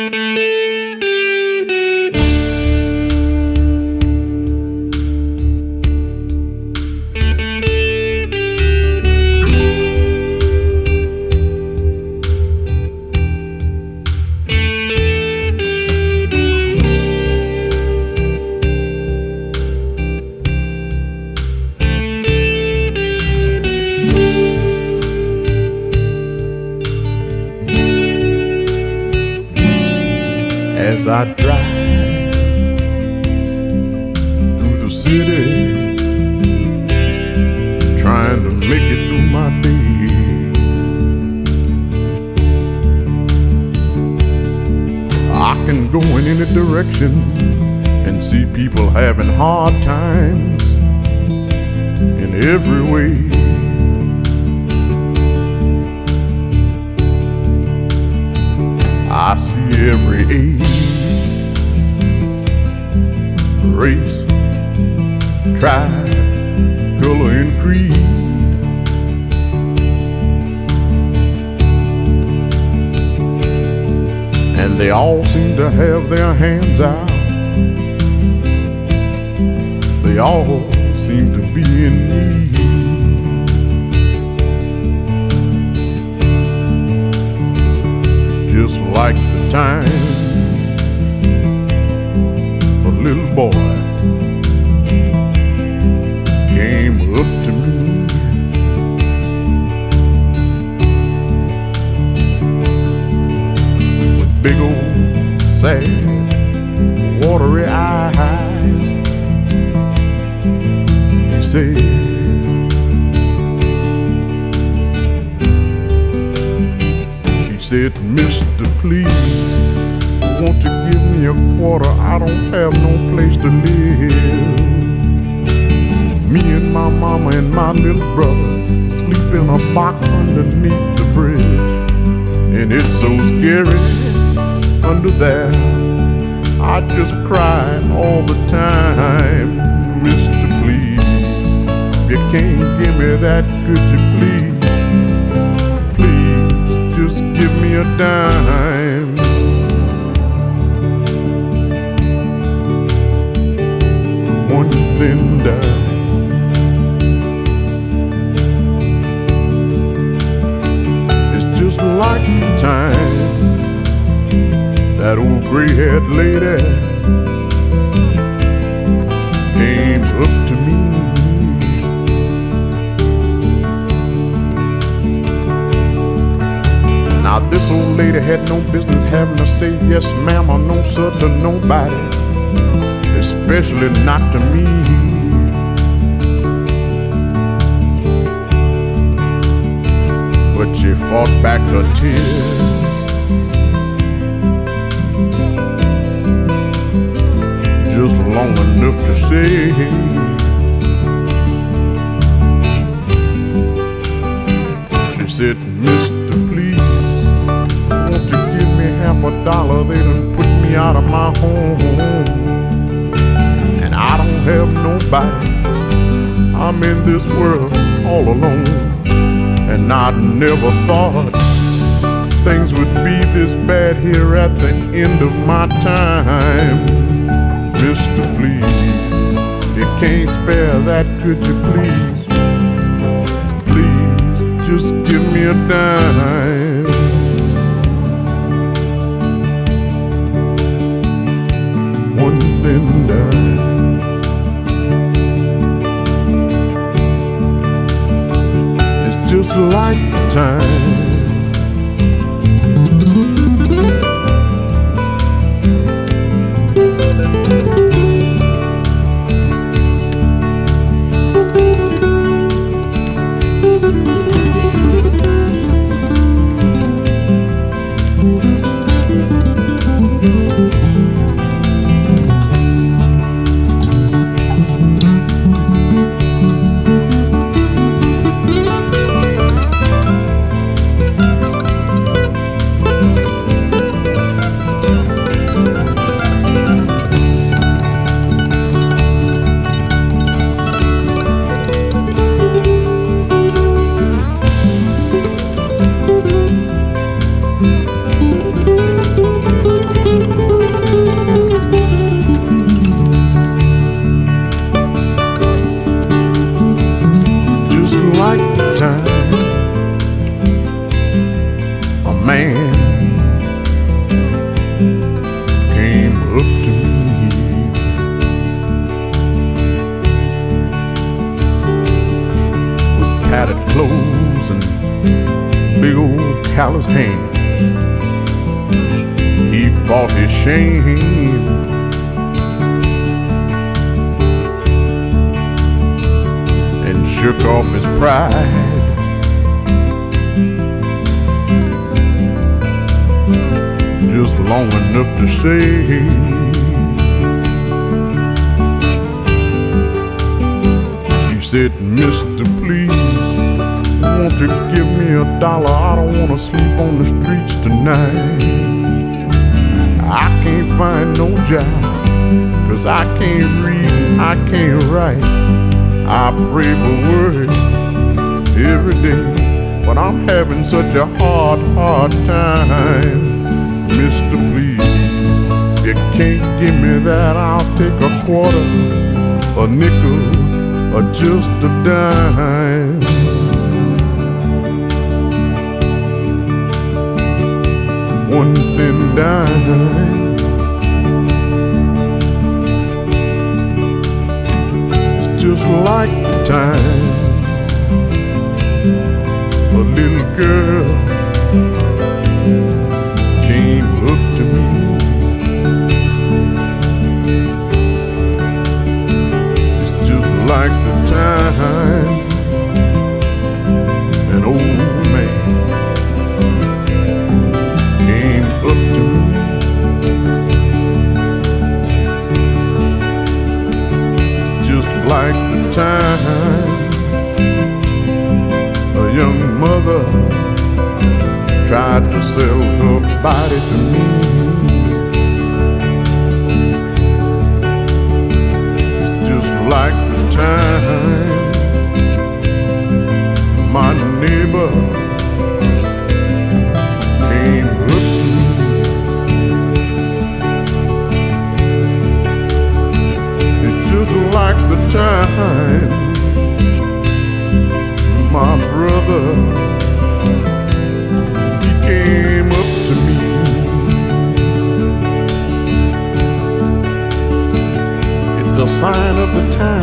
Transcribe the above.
As I drive through the city, trying to make it through my day, I can go in any direction and see people having hard times in every way. I see every age, race, tribe, color, and creed. And they all seem to have their hands out. They all seem to be in need. Just like the time a little boy came up to me with big old sad watery eyes. He said, "Mister, please, won't you give me a quarter? I don't have no place to live. Me and my mama and my little brother sleep in a box underneath the bridge, and it's so scary under there. I just cry all the time. Mister, please, if you can't give me that, could you please? Just give me a dime." One thin dime. It's just like the time that old gray-haired lady came up to me. Now this old lady had no business having to say yes ma'am or no sir to nobody, especially not to me. But she fought back her tears just long enough to say, she said, "Mister, please, won't you give me $50? They done put me out of my home, and I don't have nobody. I'm in this world all alone, and I never thought things would be this bad here at the end of my time. Mister, please, you can't spare that, could you please? Please, just give me a dime." One thin dime. It's just like the time callous hands. He fought his shame and shook off his pride. Just long enough to say, he said, "Mister, please, won't you give me $1? I don't wanna sleep on the streets tonight. I can't find no job, 'cause I can't read and I can't write. I pray for work every day, but I'm having such a hard time. Mister, please, you can't give me that. I'll take a quarter, a nickel, or just a dime." One thin dime. It's just like the time a little girl came up to me. It's just like the time an old man came up to me. Just like the time a young mother tried to sell her body to me. It's just like the time my neighbor came up to me. It's just like the time my brother came up to me. It's a sign of the time